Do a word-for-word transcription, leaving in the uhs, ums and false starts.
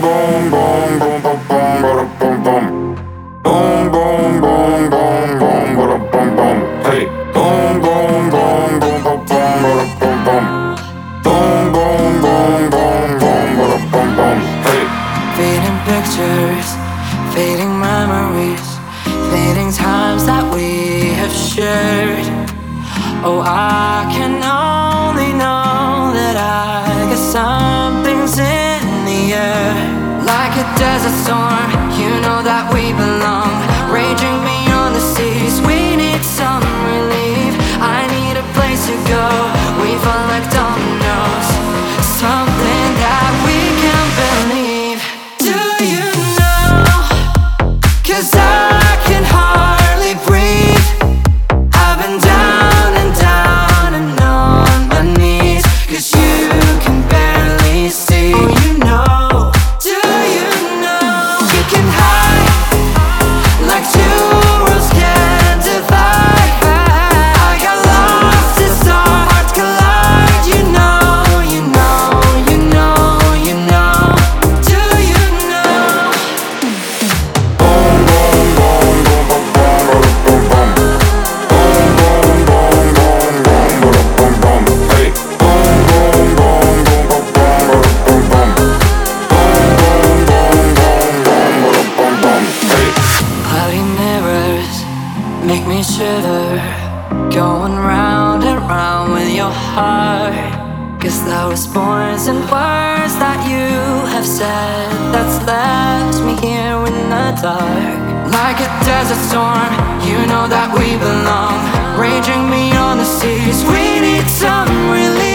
boom, boom, boom, boom, boom, boom, boom, boom. Boom, boom, boom, boom, boom, boom, boom, boom. Hey, boom, boom, boom, boom, boom, boom, boom, boom. Boom, boom, boom, boom, boom, boom, boom, boom. Hey. Fading pictures, fading memories, fading times that we have shared. Oh, I can only know that I got something's in the air. Like a desert storm, you know that we belong. Raging beyond the seas, we need some relief. I need a place to go, we fall like dominoes. Something that we can't believe. Do you know? 'Cause I can hardly breathe. I've been down and down and on my knees, 'cause you can barely see. Oh, you know. Do you know? You can hide like two worlds can't divide. I got lost as our hearts collide. You know, you know, you know, you know. Do you know? Boom, boom, boom, boom, boom, boom, boom, boom. Boom, boom, boom, boom, boom, boom, boom, boom. Hey. Boom, boom, boom, boom, boom, boom, boom, boom. Boom, boom, boom, boom, boom, boom, boom. Hey. Cloudy mirrors make me shiver, going round and round with your heart. 'Cause those poison words that you have said, that's left me here in the dark. Like a desert storm, you know that we belong. Raging beyond the seas, we need some relief.